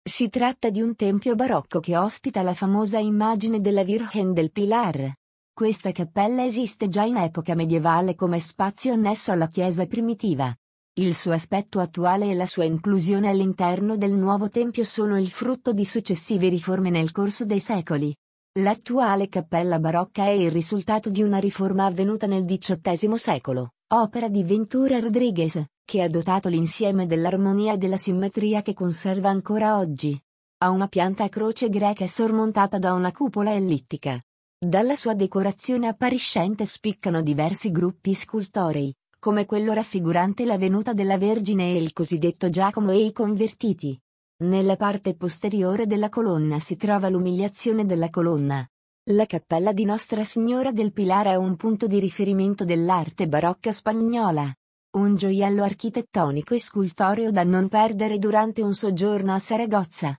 Si tratta di un tempio barocco che ospita la famosa immagine della Virgen del Pilar. Questa cappella esiste già in epoca medievale come spazio annesso alla chiesa primitiva. Il suo aspetto attuale e la sua inclusione all'interno del nuovo tempio sono il frutto di successive riforme nel corso dei secoli. L'attuale cappella barocca è il risultato di una riforma avvenuta nel XVIII secolo, opera di Ventura Rodriguez, che ha dotato l'insieme dell'armonia e della simmetria che conserva ancora oggi. Ha una pianta a croce greca sormontata da una cupola ellittica. Dalla sua decorazione appariscente spiccano diversi gruppi scultorei, come quello raffigurante la venuta della Vergine e il cosiddetto Giacomo e i convertiti. Nella parte posteriore della colonna si trova l'umiliazione della colonna. La cappella di Nostra Signora del Pilar è un punto di riferimento dell'arte barocca spagnola. Un gioiello architettonico e scultoreo da non perdere durante un soggiorno a Saragozza.